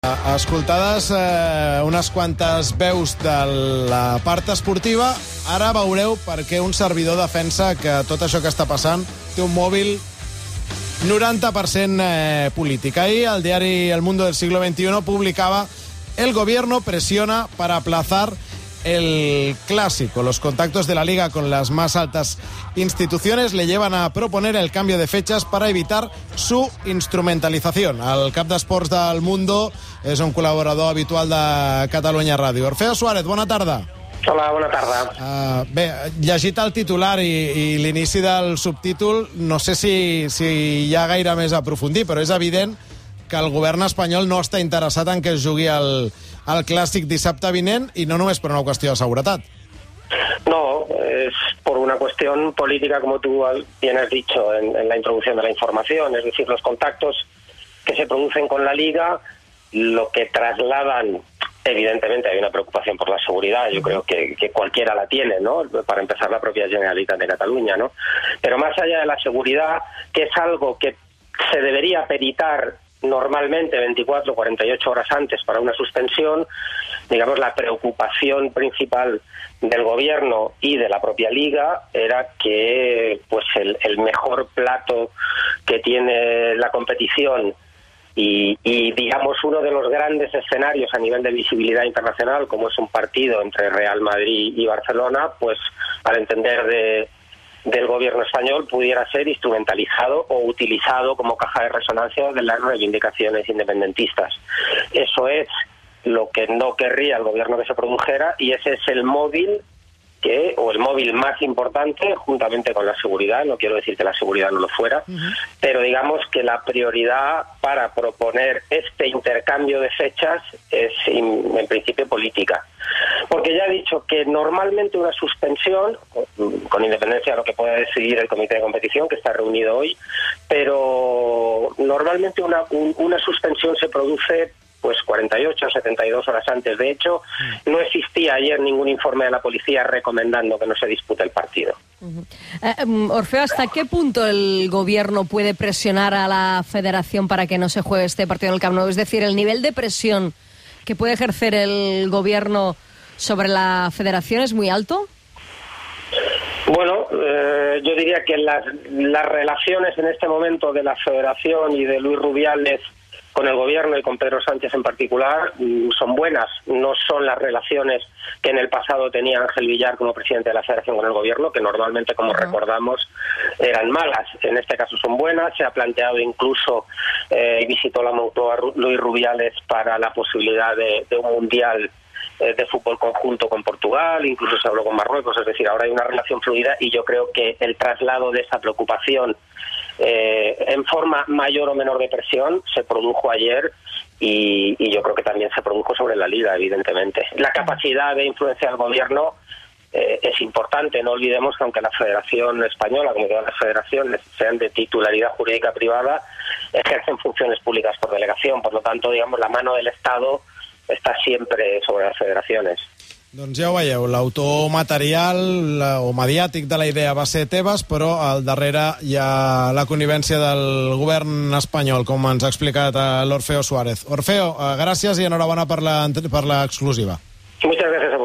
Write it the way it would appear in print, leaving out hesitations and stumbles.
Escoltades unes quantes veus de la part esportiva, ara veureu per què un servidor defensa que tot això que està passant té un mòbil 90% polític. Ahir el diari El Mundo del Siglo XXI publicaba: el gobierno presiona para aplazar el clásico. Los contactos de la Liga con las más altas instituciones le llevan a proponer el cambio de fechas para evitar su instrumentalización. El cap d'esports del Mundo és un col·laborador habitual de Catalunya Ràdio. Orfeo Suárez, bona tarda. Hola, bona tarda. Bé, llegit el titular i l'inici del subtítol, no sé si hi ha gaire més a aprofundir, però és evident que el govern espanyol no està interessat en que es jugui el clàssic dissabte vinent, i no només per una qüestió de seguretat. No, es por una cuestión política, como tú bien has dicho en la introducción de la información, es decir, los contactos que se producen con la Liga, lo que trasladan, evidentemente hay una preocupación por la seguridad, yo creo que cualquiera la tiene, ¿no? Para empezar, la propia Generalitat de Cataluña, ¿no? Pero más allá de la seguridad, que es algo que se debería peritar normalmente 24 o 48 horas antes para una suspensión, digamos, la preocupación principal del gobierno y de la propia Liga era que pues el mejor plato que tiene la competición y digamos uno de los grandes escenarios a nivel de visibilidad internacional, como es un partido entre Real Madrid y Barcelona, pues al entender del gobierno español pudiera ser instrumentalizado o utilizado como caja de resonancia de las reivindicaciones independentistas. Eso es lo que no querría el gobierno que se produjera, y ese es el móvil el móvil más importante, juntamente con la seguridad. No quiero decir que la seguridad no lo fuera, pero digamos que la prioridad para proponer este intercambio de fechas es en principio política. Porque ya he dicho que normalmente una suspensión, con independencia de lo que pueda decidir el comité de competición, que está reunido hoy, pero normalmente una suspensión se produce pues 48 o 72 horas antes. De hecho, no existía ayer ningún informe de la policía recomendando que no se dispute el partido. Orfeo, ¿hasta qué punto el gobierno puede presionar a la federación para que no se juegue este partido en el Camp Nou? Es decir, el nivel de presión que puede ejercer el gobierno sobre la federación es muy alto. Bueno, yo diría que las relaciones en este momento de la federación y de Luis Rubiales con el gobierno y con Pedro Sánchez en particular son buenas. No son las relaciones que en el pasado tenía Ángel Villar como presidente de la Federación con el gobierno, que normalmente, como recordamos, eran malas. En este caso son buenas. Se ha planteado incluso, y visitó la Moncloa Luis Rubiales para la posibilidad de un mundial de fútbol conjunto con Portugal, incluso se habló con Marruecos. Es decir, ahora hay una relación fluida, y yo creo que el traslado de esa preocupación en forma mayor o menor de presión se produjo ayer, y yo creo que también se produjo sobre la Liga, evidentemente. La capacidad de influencia del gobierno es importante. No olvidemos que aunque la Federación Española, como todas las federaciones, sean de titularidad jurídica privada, ejercen funciones públicas por delegación. Por lo tanto, digamos, la mano del Estado està sempre sobre les federacions. Doncs ja ho veieu, l'autor material o mediàtic de la idea va ser Tebas, però al darrere hi ha la connivència del govern espanyol, com ens ha explicat l'Orfeo Suárez. Orfeo, gràcies i enhorabona per l'exclusiva. Muchas gracias a